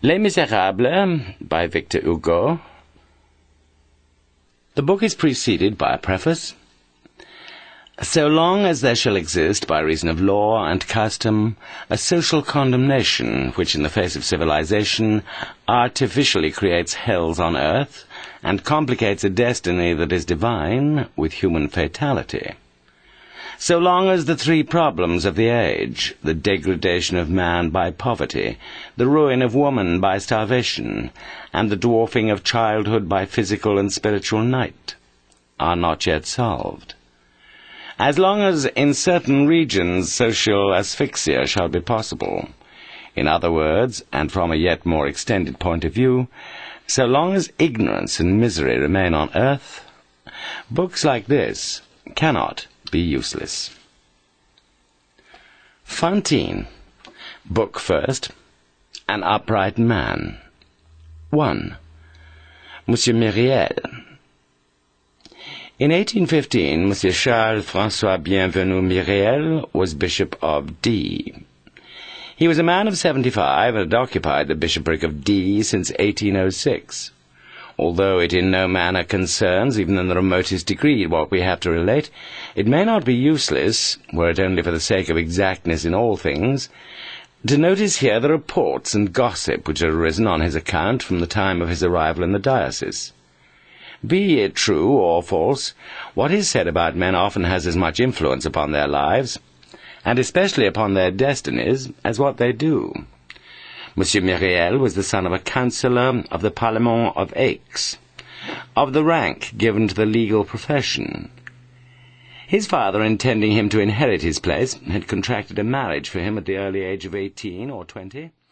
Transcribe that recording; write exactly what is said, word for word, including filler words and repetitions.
Les Miserables by Victor Hugo. The book is preceded by a preface. So long as there shall exist, by reason of law and custom, a social condemnation which, in the face of civilization, artificially creates hells on earth and complicates a destiny that is divine with human fatality. So long as the three problems of the age, the degradation of man by poverty, the ruin of woman by starvation, and the dwarfing of childhood by physical and spiritual night, are not yet solved. As long as in certain regions social asphyxia shall be possible, in other words, and from a yet more extended point of view, so long as ignorance and misery remain on earth, books like this cannot be useless. Fantine. Book first. An Upright Man. one. Monsieur Myriel. In eighteen fifteen, Monsieur Charles-François Bienvenu Myriel was Bishop of D. He was a man of seventy-five and had occupied the bishopric of D since eighteen oh six. Although it in no manner concerns, even in the remotest degree, what we have to relate, it may not be useless, were it only for the sake of exactness in all things, to notice here the reports and gossip which had arisen on his account from the time of his arrival in the diocese. Be it true or false, what is said about men often has as much influence upon their lives, and especially upon their destinies, as what they do. Monsieur Myriel was the son of a councillor of the Parlement of Aix, of the rank given to the legal profession. His father, intending him to inherit his place, had contracted a marriage for him at the early age of eighteen or twenty.